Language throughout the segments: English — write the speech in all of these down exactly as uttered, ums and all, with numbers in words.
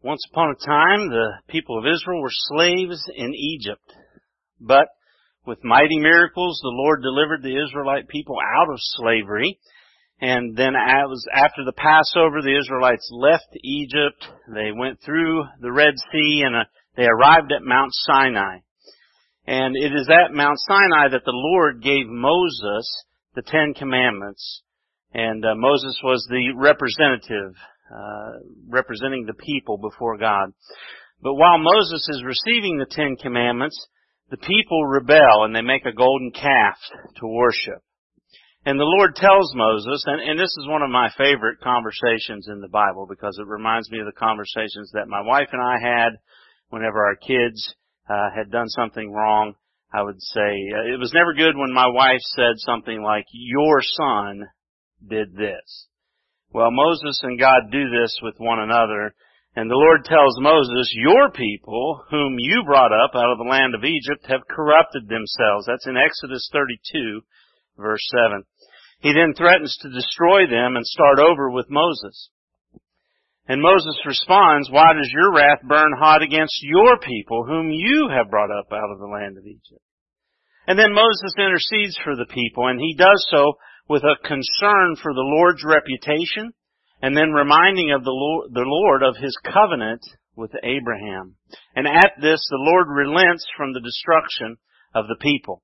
Once upon a time, the people of Israel were slaves in Egypt. But with mighty miracles, the Lord delivered the Israelite people out of slavery. And then it was after the Passover, the Israelites left Egypt. They went through the Red Sea and uh, they arrived at Mount Sinai. And it is at Mount Sinai that the Lord gave Moses the Ten Commandments. And uh, Moses was the representative, uh, representing the people before God. But while Moses is receiving the Ten Commandments, the people rebel and they make a golden calf to worship. And the Lord tells Moses, and, and this is one of my favorite conversations in the Bible because it reminds me of the conversations that my wife and I had whenever our kids uh, had done something wrong. I would say, uh, it was never good when my wife said something like, "Your son did this." Well, Moses and God do this with one another. And the Lord tells Moses, "Your people, whom you brought up out of the land of Egypt, have corrupted themselves." That's in Exodus thirty-two, verse seven. He then threatens to destroy them and start over with Moses. And Moses responds, "Why does your wrath burn hot against your people, whom you have brought up out of the land of Egypt?" And then Moses intercedes for the people, and he does so with a concern for the Lord's reputation, and then reminding of the Lord, the Lord of His covenant with Abraham. And at this, the Lord relents from the destruction of the people.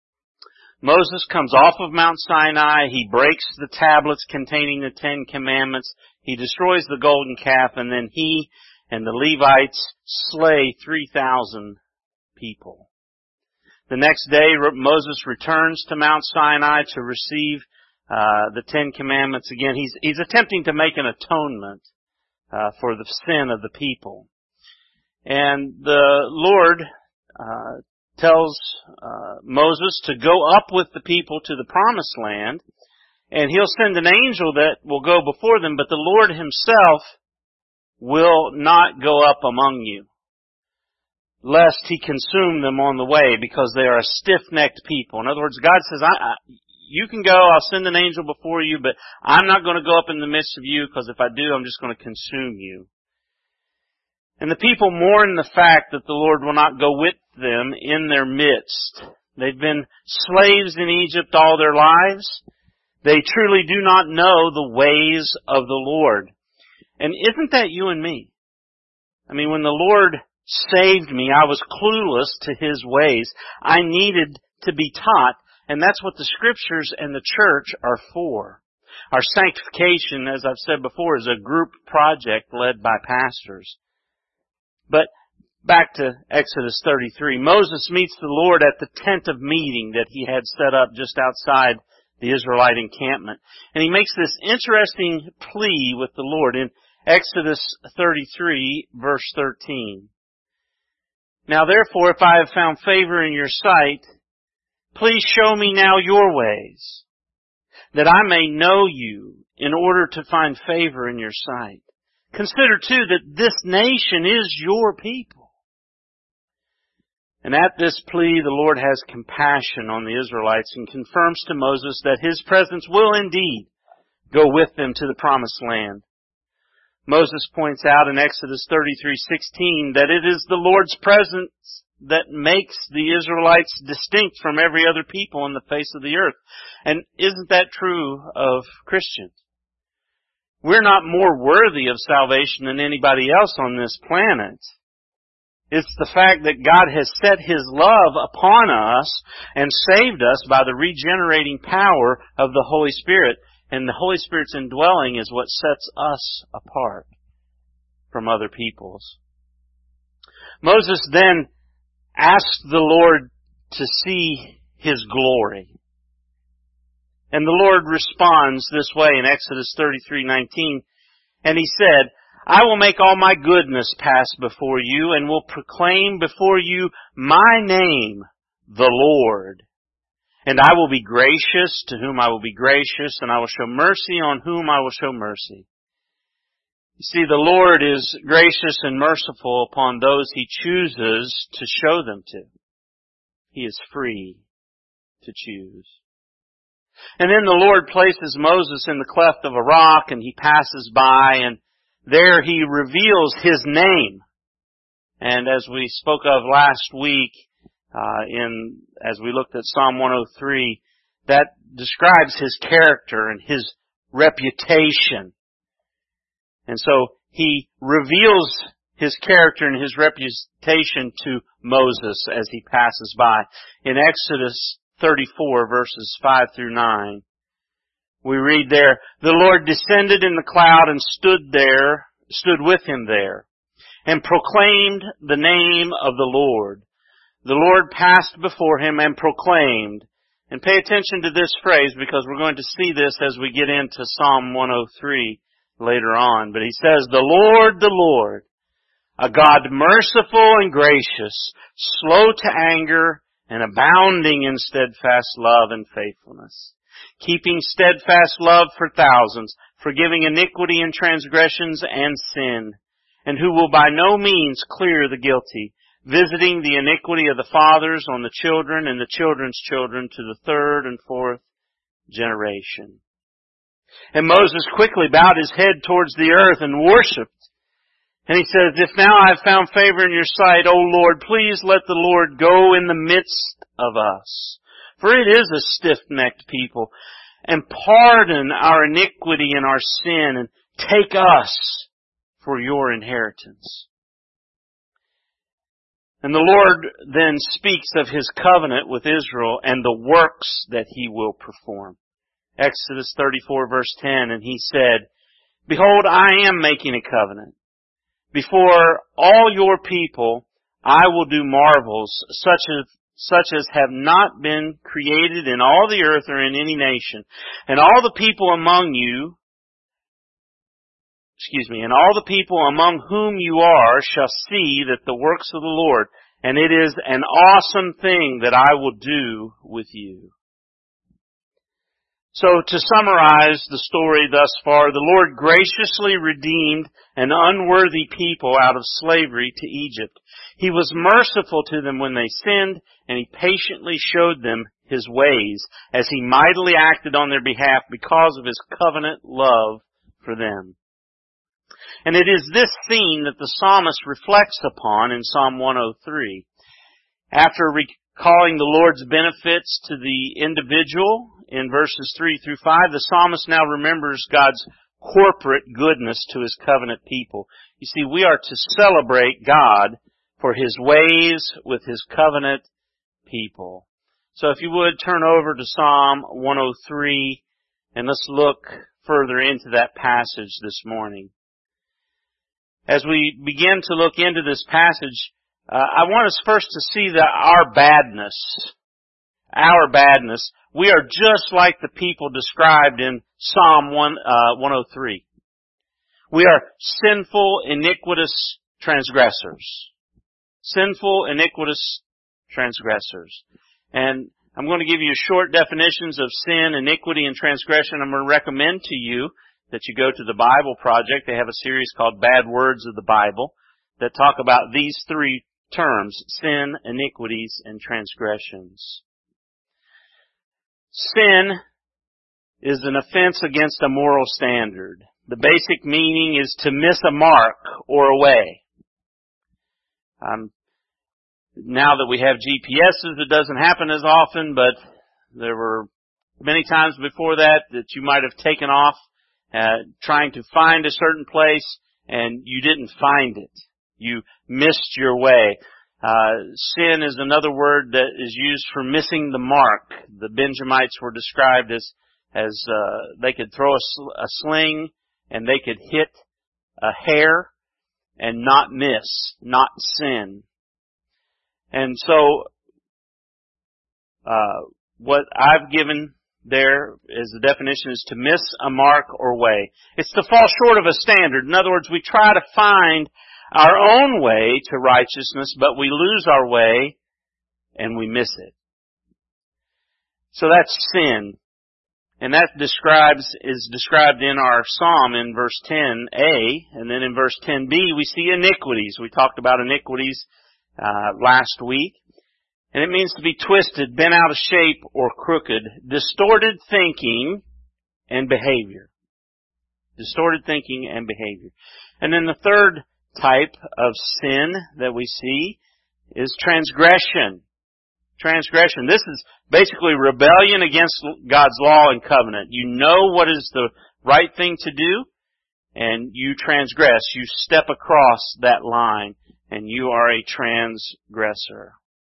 Moses comes off of Mount Sinai. He breaks the tablets containing the Ten Commandments. He destroys the golden calf, and then he and the Levites slay three thousand people. The next day, Moses returns to Mount Sinai to receive uh, the Ten Commandments again. He's, he's attempting to make an atonement uh, for the sin of the people. And the Lord uh, tells uh, Moses to go up with the people to the Promised Land, and He'll send an angel that will go before them, but the Lord Himself will not go up among you, lest He consume them on the way, because they are a stiff-necked people. In other words, God says, I, I, you can go, I'll send an angel before you, but I'm not going to go up in the midst of you, because if I do, I'm just going to consume you. And the people mourn the fact that the Lord will not go with them in their midst. They've been slaves in Egypt all their lives. They truly do not know the ways of the Lord. And isn't that you and me? I mean, when the Lord saved me, I was clueless to His ways. I needed to be taught, and that's what the Scriptures and the church are for. Our sanctification, as I've said before, is a group project led by pastors. But back to Exodus thirty-three. Moses meets the Lord at the tent of meeting that he had set up just outside the Israelite encampment. And he makes this interesting plea with the Lord in Exodus thirty-three, verse thirteen. "Now therefore, if I have found favor in your sight, please show me now your ways, that I may know you in order to find favor in your sight. Consider too that this nation is your people." And at this plea, the Lord has compassion on the Israelites and confirms to Moses that His presence will indeed go with them to the Promised Land. Moses points out in Exodus thirty-three sixteen that it is the Lord's presence that makes the Israelites distinct from every other people on the face of the earth. And isn't that true of Christians? We're not more worthy of salvation than anybody else on this planet. It's the fact that God has set His love upon us and saved us by the regenerating power of the Holy Spirit. And the Holy Spirit's indwelling is what sets us apart from other peoples. Moses then asked the Lord to see His glory. And the Lord responds this way in Exodus thirty-three nineteen. And He said, "I will make all my goodness pass before you, and will proclaim before you my name, the Lord. And I will be gracious to whom I will be gracious, and I will show mercy on whom I will show mercy." You see, the Lord is gracious and merciful upon those He chooses to show them to. He is free to choose. And then the Lord places Moses in the cleft of a rock, and He passes by, and there He reveals His name. And as we spoke of last week, uh, in, as we looked at Psalm one oh three, that describes His character and His reputation. And so He reveals His character and His reputation to Moses as he passes by. In Exodus thirty-four, verses five through nine, we read there, "The Lord descended in the cloud and stood there, stood with him there, and proclaimed the name of the Lord. The Lord passed before him and proclaimed." And pay attention to this phrase, because we're going to see this as we get into Psalm one oh three later on. But he says, "The Lord, the Lord, a God merciful and gracious, slow to anger, and abounding in steadfast love and faithfulness, keeping steadfast love for thousands, forgiving iniquity and transgressions and sin, and who will by no means clear the guilty, visiting the iniquity of the fathers on the children and the children's children to the third and fourth generation." And Moses quickly bowed his head towards the earth and worshipped. And he says, "If now I have found favor in your sight, O Lord, please let the Lord go in the midst of us. For it is a stiff-necked people. And pardon our iniquity and our sin, and take us for your inheritance." And the Lord then speaks of His covenant with Israel and the works that He will perform. Exodus thirty-four, verse ten, "And He said, Behold, I am making a covenant. Before all your people I will do marvels, such as such as have not been created in all the earth or in any nation. And all the people among you, excuse me, and all the people among whom you are shall see that the works of the Lord, and it is an awesome thing that I will do with you." So to summarize the story thus far, the Lord graciously redeemed an unworthy people out of slavery to Egypt. He was merciful to them when they sinned, and He patiently showed them His ways as He mightily acted on their behalf because of His covenant love for them. And it is this theme that the psalmist reflects upon in Psalm one oh three. After recalling the Lord's benefits to the individual in verses three through five, the psalmist now remembers God's corporate goodness to His covenant people. You see, we are to celebrate God for His ways with His covenant people. So if you would, turn over to Psalm one oh three, and let's look further into that passage this morning. As we begin to look into this passage, uh, I want us first to see that our badness, our badness, we are just like the people described in Psalm one, uh, one oh three. We are sinful, iniquitous transgressors. Sinful, iniquitous transgressors. And I'm going to give you short definitions of sin, iniquity, and transgression. I'm going to recommend to you that you go to the Bible Project. They have a series called Bad Words of the Bible that talk about these three terms: sin, iniquities, and transgressions. Sin is an offense against a moral standard. The basic meaning is to miss a mark or a way. Um, now that we have G P S's, it doesn't happen as often, but there were many times before that that you might have taken off uh, trying to find a certain place and you didn't find it. You missed your way. Uh, sin is another word that is used for missing the mark. The Benjamites were described as, as, uh, they could throw a, sl- a sling and they could hit a hair and not miss, not sin. And so, uh, what I've given there as the definition is to miss a mark or way. It's to fall short of a standard. In other words, we try to find our own way to righteousness, but we lose our way and we miss it. So that's sin. And that describes, is described in our psalm in verse ten a, and then in verse ten b we see iniquities. We talked about iniquities uh, last week. And it means to be twisted, bent out of shape, or crooked. Distorted thinking and behavior. Distorted thinking and behavior. And then the third type of sin that we see is transgression. Transgression. This is basically rebellion against God's law and covenant. You know what is the right thing to do, and you transgress. You step across that line, and you are a transgressor.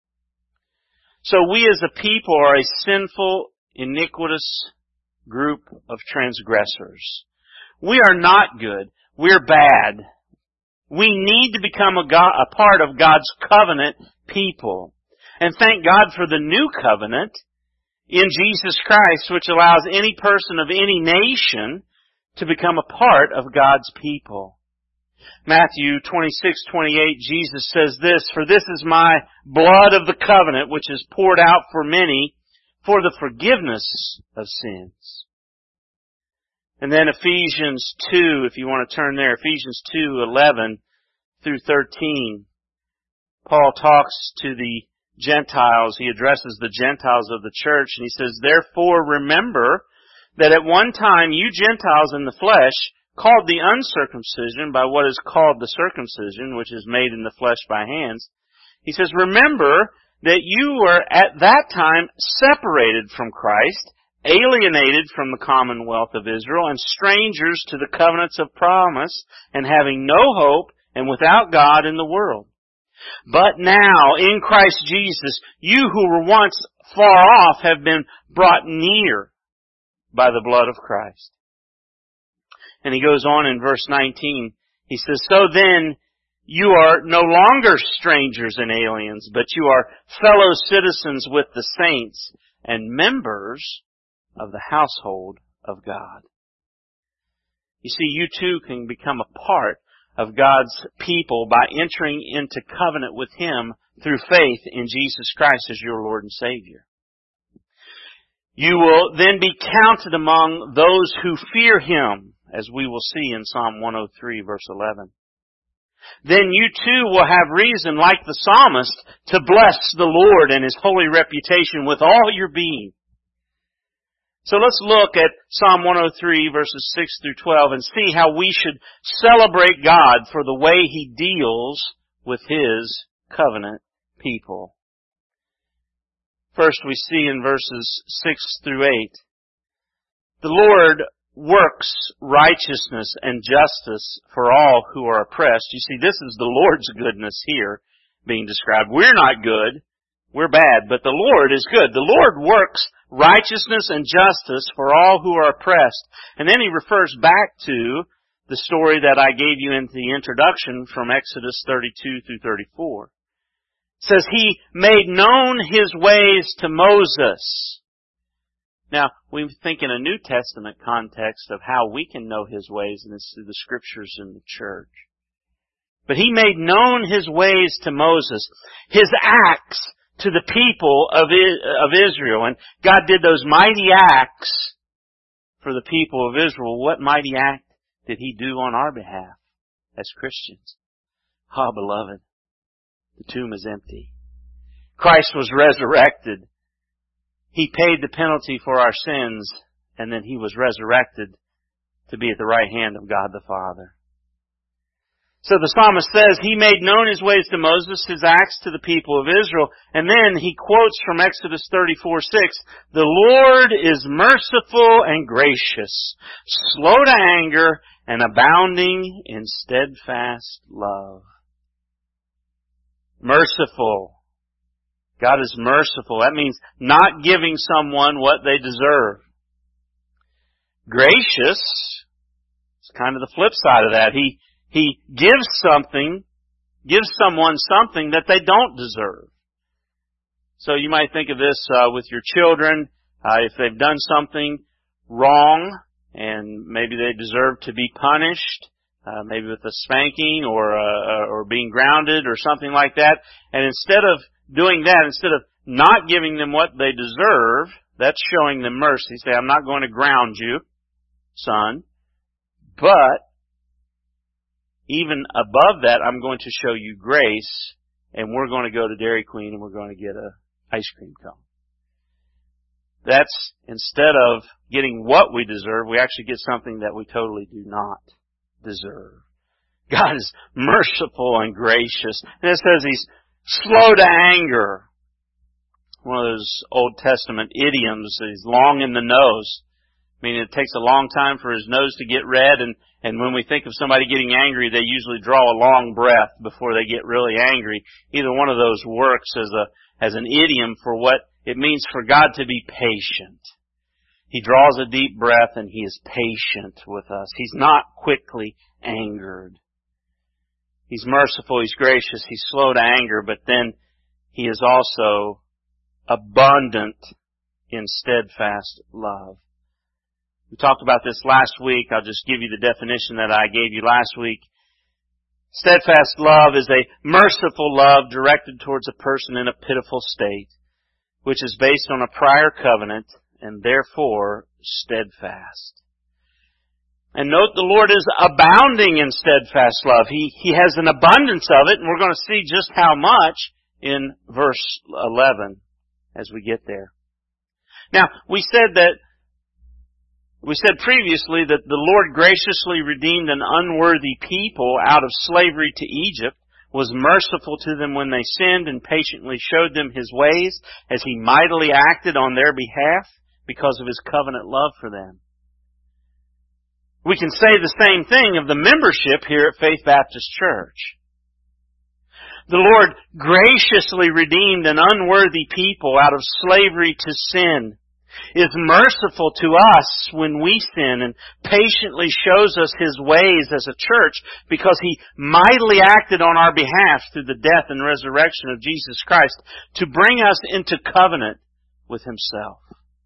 So we as a people are a sinful, iniquitous group of transgressors. We are not good. We're bad. We need to become a, God, a part of God's covenant people. And thank God for the new covenant in Jesus Christ, which allows any person of any nation to become a part of God's people. Matthew twenty-six twenty-eight, Jesus says this, "For this is my blood of the covenant, which is poured out for many for the forgiveness of sins." And then Ephesians two, if you want to turn there, Ephesians two eleven through thirteen. Paul talks to the Gentiles. He addresses the Gentiles of the church, and he says, "Therefore remember that at one time you Gentiles in the flesh, called the uncircumcision by what is called the circumcision, which is made in the flesh by hands." He says, "Remember that you were at that time separated from Christ, alienated from the commonwealth of Israel, and strangers to the covenants of promise, and having no hope, and without God in the world. But now, in Christ Jesus, you who were once far off have been brought near by the blood of Christ." And he goes on in verse nineteen. He says, "So then, you are no longer strangers and aliens, but you are fellow citizens with the saints and members of the household of God." You see, you too can become a part of God's people by entering into covenant with Him through faith in Jesus Christ as your Lord and Savior. You will then be counted among those who fear Him, as we will see in Psalm one oh three, verse eleven. Then you too will have reason, like the psalmist, to bless the Lord and His holy reputation with all your being. So let's look at Psalm one oh three, verses six through twelve, and see how we should celebrate God for the way He deals with His covenant people. First, we see in verses six through eight, "The Lord works righteousness and justice for all who are oppressed." You see, this is the Lord's goodness here being described. We're not good. We're bad, but the Lord is good. The Lord works righteousness and justice for all who are oppressed. And then He refers back to the story that I gave you in the introduction from Exodus thirty-two through thirty-four. It says, He made known His ways to Moses. Now, we think in a New Testament context of how we can know His ways, and it's through the Scriptures in the church. But He made known His ways to Moses, His acts to the people of Israel. And God did those mighty acts for the people of Israel. What mighty act did He do on our behalf as Christians? Ah, beloved, the tomb is empty. Christ was resurrected. He paid the penalty for our sins, and then He was resurrected to be at the right hand of God the Father. So the psalmist says, He made known His ways to Moses, His acts to the people of Israel. And then he quotes from Exodus thirty-four six, "The Lord is merciful and gracious, slow to anger, and abounding in steadfast love." Merciful. God is merciful. That means not giving someone what they deserve. Gracious, it's kind of the flip side of that. He He gives something, gives someone something that they don't deserve. So you might think of this uh, with your children. Uh, if they've done something wrong and maybe they deserve to be punished, uh, maybe with a spanking or uh, or being grounded or something like that, and instead of doing that, instead of not giving them what they deserve, that's showing them mercy. Say, "I'm not going to ground you, son, but even above that, I'm going to show you grace, and we're going to go to Dairy Queen and we're going to get a ice cream cone." That's, instead of getting what we deserve, we actually get something that we totally do not deserve. God is merciful and gracious. And it says He's slow to anger. One of those Old Testament idioms, He's long in the nose. I mean, it takes a long time for His nose to get red, and, and when we think of somebody getting angry, they usually draw a long breath before they get really angry. Either one of those works as a, as an idiom for what it means for God to be patient. He draws a deep breath and He is patient with us. He's not quickly angered. He's merciful, He's gracious, He's slow to anger, but then He is also abundant in steadfast love. We talked about this last week. I'll just give you the definition that I gave you last week. Steadfast love is a merciful love directed towards a person in a pitiful state, which is based on a prior covenant and therefore steadfast. And note the Lord is abounding in steadfast love. He, He has an abundance of it, and we're going to see just how much in verse eleven as we get there. Now, we said that We said previously that the Lord graciously redeemed an unworthy people out of slavery to Egypt, was merciful to them when they sinned, and patiently showed them His ways as He mightily acted on their behalf because of His covenant love for them. We can say the same thing of the membership here at Faith Baptist Church. The Lord graciously redeemed an unworthy people out of slavery to sin, is merciful to us when we sin, and patiently shows us His ways as a church because He mightily acted on our behalf through the death and resurrection of Jesus Christ to bring us into covenant with Himself.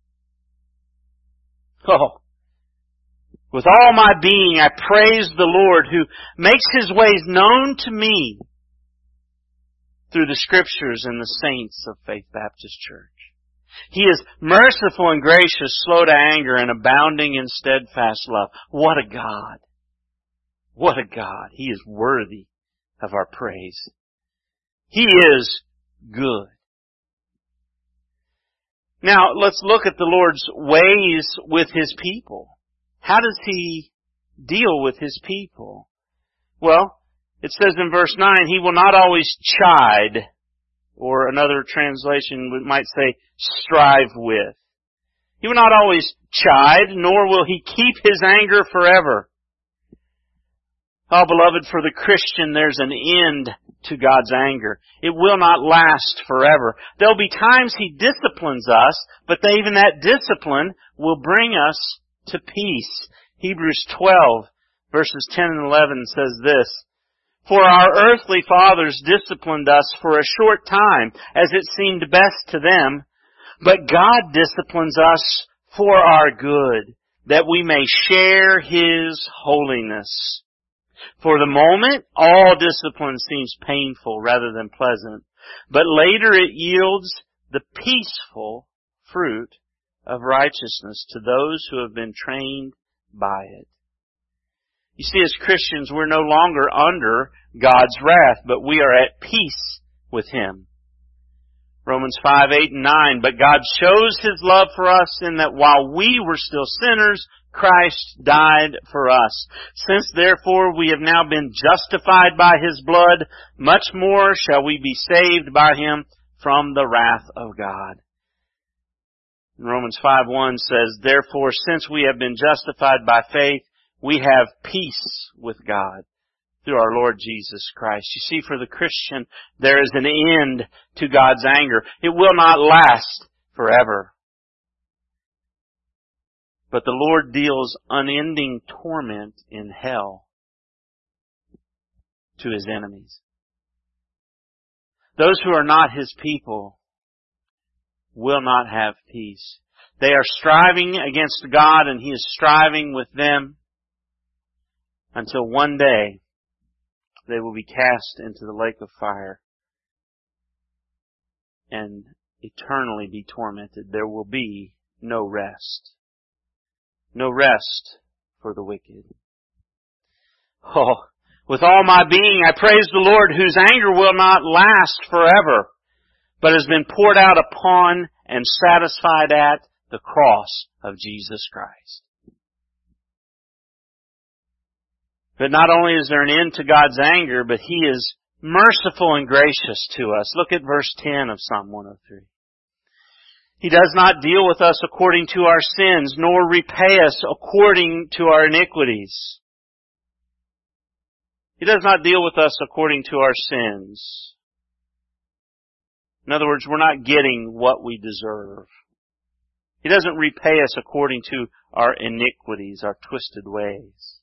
Oh, with all my being I praise the Lord who makes His ways known to me through the Scriptures and the saints of Faith Baptist Church. He is merciful and gracious, slow to anger, and abounding in steadfast love. What a God! What a God! He is worthy of our praise. He is good. Now, let's look at the Lord's ways with His people. How does He deal with His people? Well, it says in verse nine, He will not always chide, or another translation might say, strive with. He will not always chide, nor will He keep His anger forever. Oh, beloved, for the Christian, there's an end to God's anger. It will not last forever. There'll be times He disciplines us, but even that discipline will bring us to peace. Hebrews twelve, verses ten and eleven says this, For our earthly fathers disciplined us for a short time, as it seemed best to them, but God disciplines us for our good, that we may share His holiness. For the moment, all discipline seems painful rather than pleasant, but later it yields the peaceful fruit of righteousness to those who have been trained by it. You see, as Christians, we're no longer under God's wrath, but we are at peace with Him. Romans five, eight, and nine, But God shows His love for us in that while we were still sinners, Christ died for us. Since therefore we have now been justified by His blood, much more shall we be saved by Him from the wrath of God. And Romans five, one says, Therefore, since we have been justified by faith, we have peace with God through our Lord Jesus Christ. You see, for the Christian, there is an end to God's anger. It will not last forever. But the Lord deals unending torment in hell to His enemies. Those who are not His people will not have peace. They are striving against God, and He is striving with them until one day they will be cast into the lake of fire and eternally be tormented. There will be no rest. No rest for the wicked. Oh, with all my being I praise the Lord, whose anger will not last forever, but has been poured out upon and satisfied at the cross of Jesus Christ. But not only is there an end to God's anger, but He is merciful and gracious to us. Look at verse ten of Psalm one oh three. He does not deal with us according to our sins, nor repay us according to our iniquities. He does not deal with us according to our sins. In other words, we're not getting what we deserve. He doesn't repay us according to our iniquities, our twisted ways.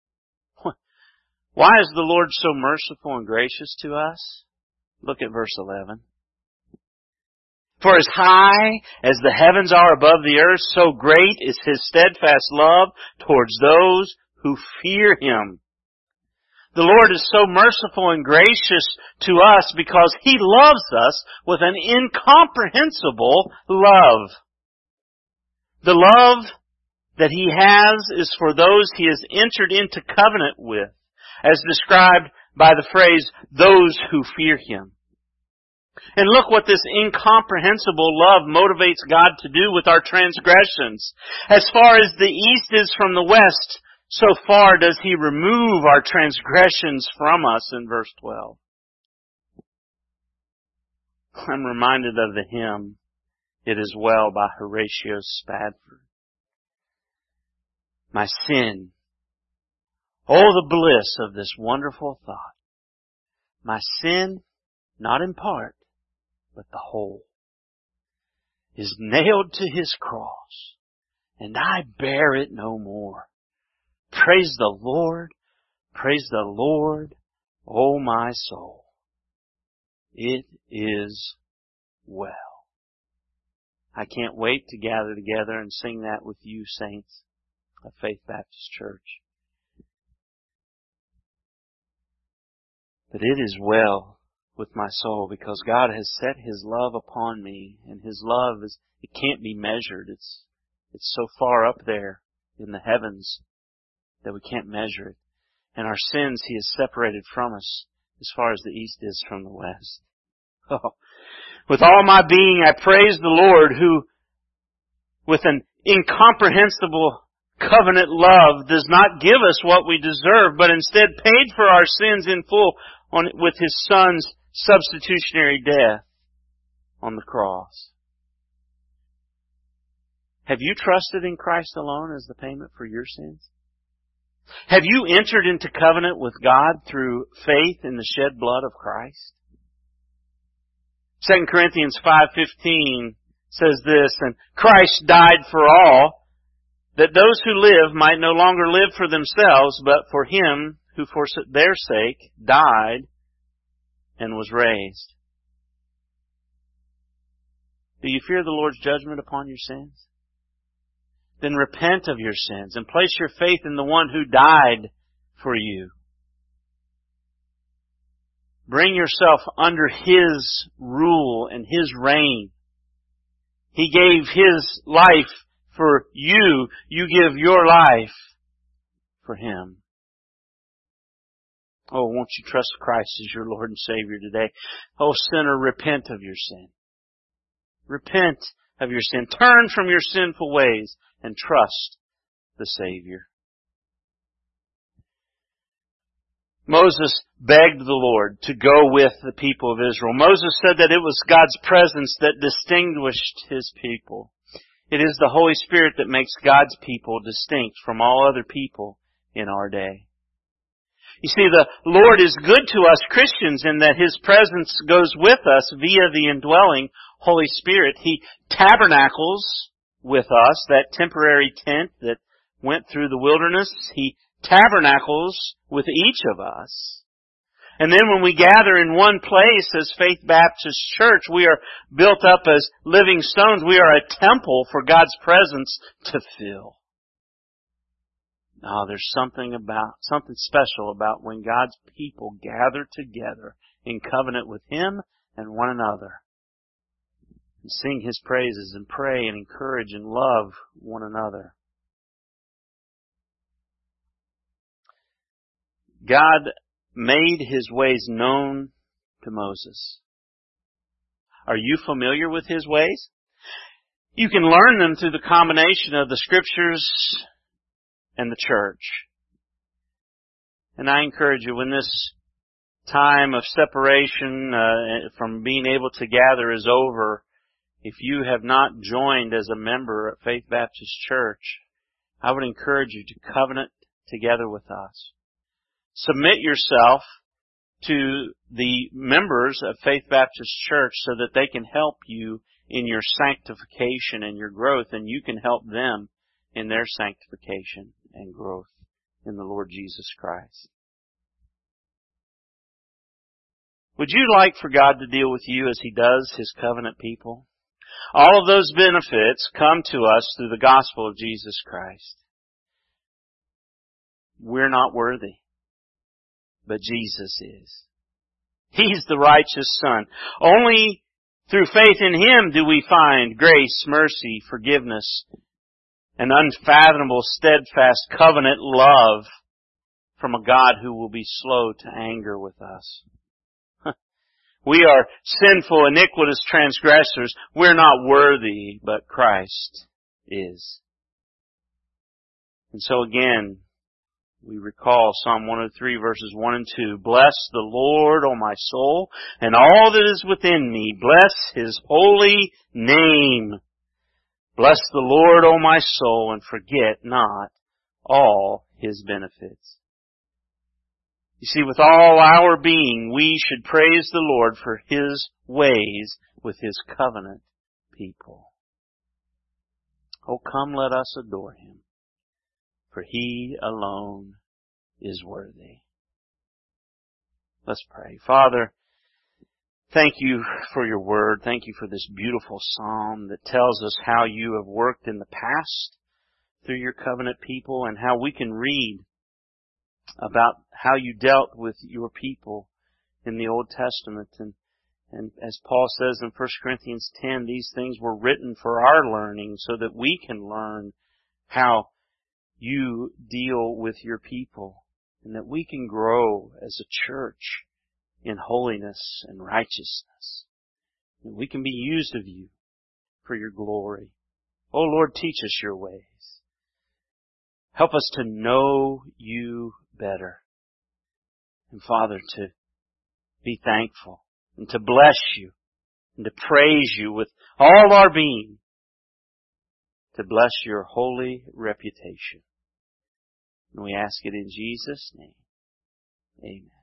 Why is the Lord so merciful and gracious to us? Look at verse eleven. For as high as the heavens are above the earth, so great is His steadfast love towards those who fear Him. The Lord is so merciful and gracious to us because He loves us with an incomprehensible love. The love that He has is for those He has entered into covenant with, as described by the phrase, those who fear Him. And look what this incomprehensible love motivates God to do with our transgressions. As far as the east is from the west, so far does He remove our transgressions from us in verse twelve. I'm reminded of the hymn, It Is Well by Horatio Spafford. My sin. Oh, the bliss of this wonderful thought. My sin, not in part, but the whole, is nailed to His cross, and I bear it no more. Praise the Lord, praise the Lord, O my soul. It is well. I can't wait to gather together and sing that with you, saints of Faith Baptist Church. But it is well with my soul because God has set His love upon me, and His love is, it can't be measured. It's, it's so far up there in the heavens that we can't measure it. And our sins He has separated from us as far as the east is from the west. Oh. With all my being I praise the Lord, who with an incomprehensible covenant love does not give us what we deserve, but instead paid for our sins in full on, with His Son's substitutionary death on the cross. Have you trusted in Christ alone as the payment for your sins? Have you entered into covenant with God through faith in the shed blood of Christ? Second Corinthians five fifteen says this, and Christ died for all, that those who live might no longer live for themselves, but for Him who for their sake died and was raised. Do you fear the Lord's judgment upon your sins? Then repent of your sins and place your faith in the one who died for you. Bring yourself under His rule and His reign. He gave His life for you. You give your life for Him. Oh, won't you trust Christ as your Lord and Savior today? Oh, sinner, repent of your sin. Repent of your sin. Turn from your sinful ways and trust the Savior. Moses begged the Lord to go with the people of Israel. Moses said that it was God's presence that distinguished His people. It is the Holy Spirit that makes God's people distinct from all other people in our day. You see, the Lord is good to us Christians in that His presence goes with us via the indwelling Holy Spirit. He tabernacles with us, that temporary tent that went through the wilderness. He tabernacles with each of us. And then when we gather in one place as Faith Baptist Church, we are built up as living stones. We are a temple for God's presence to fill. Oh, there's something about, something special about when God's people gather together in covenant with Him and one another. And sing His praises and pray and encourage and love one another. God made His ways known to Moses. Are you familiar with His ways? You can learn them through the combination of the Scriptures and the church. And I encourage you, when this time of separation uh, from being able to gather is over, if you have not joined as a member at Faith Baptist Church, I would encourage you to covenant together with us. Submit yourself to the members of Faith Baptist Church so that they can help you in your sanctification and your growth, and you can help them in their sanctification and growth in the Lord Jesus Christ. Would you like for God to deal with you as He does His covenant people? All of those benefits come to us through the gospel of Jesus Christ. We're not worthy, but Jesus is. He's the righteous Son. Only through faith in Him do we find grace, mercy, forgiveness, and unfathomable, steadfast covenant love from a God who will be slow to anger with us. We are sinful, iniquitous transgressors. We're not worthy, but Christ is. And so again, we recall Psalm one oh three verses one and two. Bless the Lord, O my soul, and all that is within me. Bless His holy name. Bless the Lord, O my soul, and forget not all His benefits. You see, with all our being, we should praise the Lord for His ways with His covenant people. Oh, come, let us adore Him, for He alone is worthy. Let's pray. Father, thank You for Your word. Thank You for this beautiful psalm that tells us how You have worked in the past through Your covenant people and how we can read about how You dealt with Your people in the Old Testament. And, and as Paul says in First Corinthians ten, these things were written for our learning so that we can learn how You deal with Your people and that we can grow as a church in holiness and righteousness. And we can be used of You for Your glory. Oh Lord, teach us Your ways. Help us to know You better. And Father, to be thankful and to bless You and to praise You with all our being, to bless Your holy reputation. And we ask it in Jesus' name. Amen.